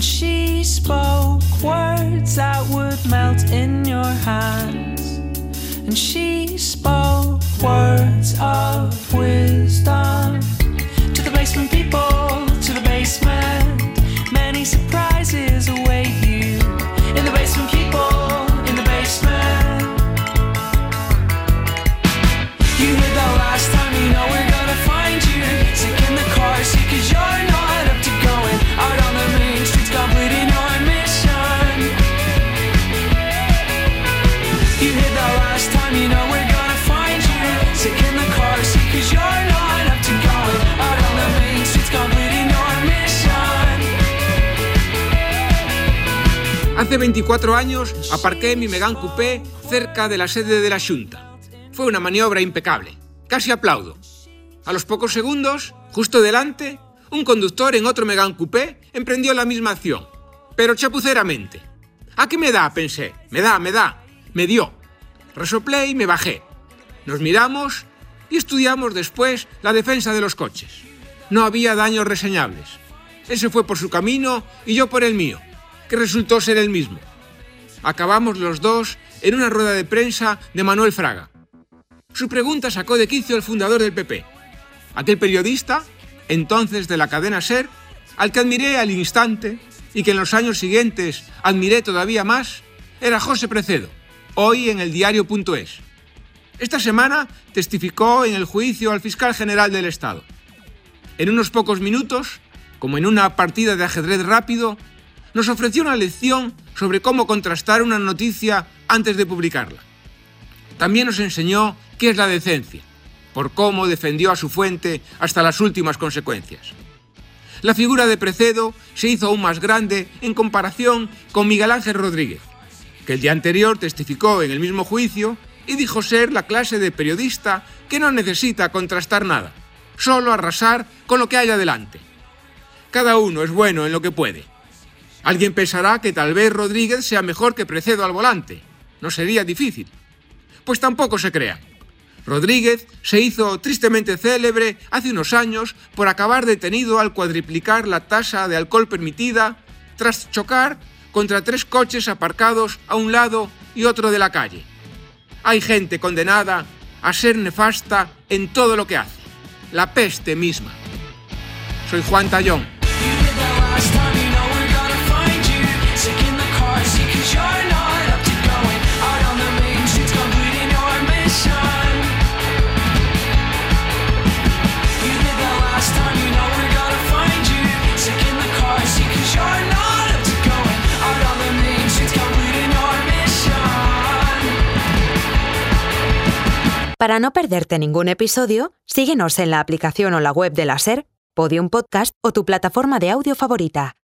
And she spoke words that would melt in your hands. And she spoke words of wisdom. To the basement people, to the basement. Many surprises await you. In the basement people, in the basement. You heard that last time, you know we're gonna find you. Sick in the car seat cause you're not up to going out on the main streets, completing your mission. You heard that last time, you know we're gonna find you. Sick in the car seat cause you're not up to going out on the main streets, completing your mission. Hace 24 años aparqué mi Megane Coupé cerca de la sede de la Xunta. Fue una maniobra impecable. Casi aplaudo. A los pocos segundos, justo delante, un conductor en otro Megane Coupé emprendió la misma acción, pero chapuceramente. ¿A qué me da?, pensé. Me da. Me dio. Resoplé y me bajé. Nos miramos y estudiamos después la defensa de los coches. No había daños reseñables. Él se fue por su camino y yo por el mío, que resultó ser el mismo. Acabamos los dos en una rueda de prensa de Manuel Fraga. Su pregunta sacó de quicio al fundador del PP. Aquel periodista, entonces de la cadena SER, al que admiré al instante y que en los años siguientes admiré todavía más, era José Precedo, hoy en el diario.es. Esta semana testificó en el juicio al fiscal general del Estado. En unos pocos minutos, como en una partida de ajedrez rápido, nos ofreció una lección sobre cómo contrastar una noticia antes de publicarla. También nos enseñó qué es la decencia, por cómo defendió a su fuente hasta las últimas consecuencias. La figura de Precedo se hizo aún más grande en comparación con Miguel Ángel Rodríguez, que el día anterior testificó en el mismo juicio y dijo ser la clase de periodista que no necesita contrastar nada, solo arrasar con lo que haya delante. Cada uno es bueno en lo que puede. Alguien pensará que tal vez Rodríguez sea mejor que Precedo al volante. No sería difícil. Pues tampoco se crea. Rodríguez se hizo tristemente célebre hace unos años por acabar detenido al cuadriplicar la tasa de alcohol permitida tras chocar contra 3 coches aparcados a un lado y otro de la calle. Hay gente condenada a ser nefasta en todo lo que hace. La peste misma. Soy Juan Tallón. Para no perderte ningún episodio, síguenos en la aplicación o la web de la SER, Podium Podcast o tu plataforma de audio favorita.